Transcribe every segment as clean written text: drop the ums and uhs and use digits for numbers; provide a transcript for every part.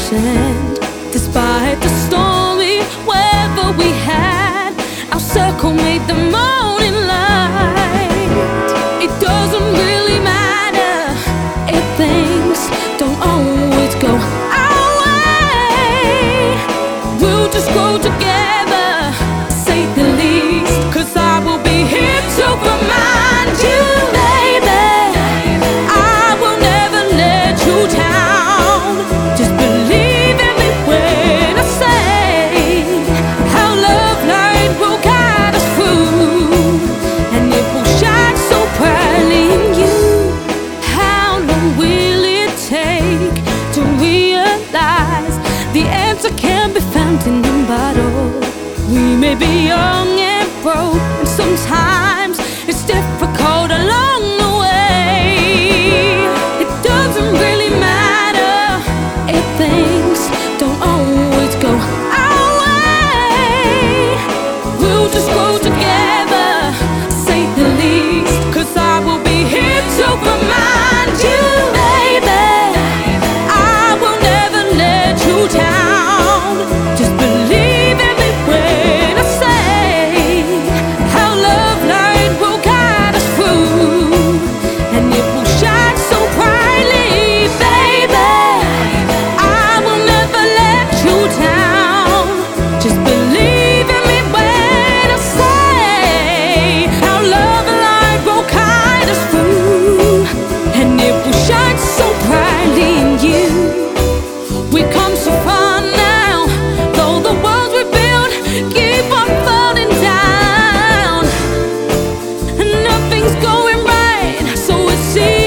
stand. Despite the stormy weather we had, our circle made the morning light. It doesn't really matter if things don't always go our way. We'll just grow together, say the least, 'cause I will be here to remind you, baby, I will never let you down. Just believe in me when I say how love light will guide us through, and it will shine so brightly in you. How long will it take to realize the answer can be found in a bottle? We may be young and broke, and sometimes it's difficult along the way. It doesn't really matter if things don't always go our way. We'll just grow together, say the least, 'cause I will be here to remind you, baby, I will never let you down. Just believe in me when I say how love light will guide us through, and it will shine so brightly, baby. I will never let you down. Just believe in me when I say how love light will guide us through, and it will shine so brightly in you. We come so far now, though the walls we built keep on falling down, and nothing's going right, so it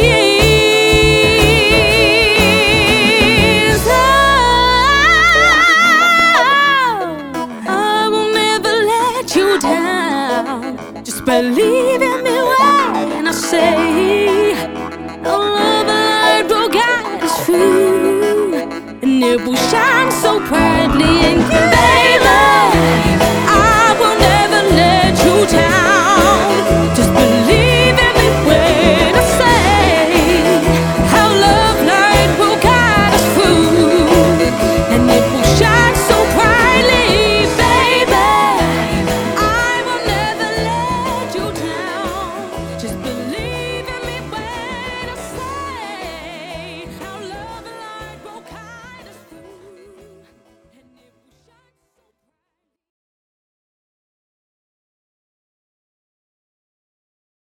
seems. I will never let you down. Just believe in me when I say the love light will guide us through, and it will shine so brightly in you.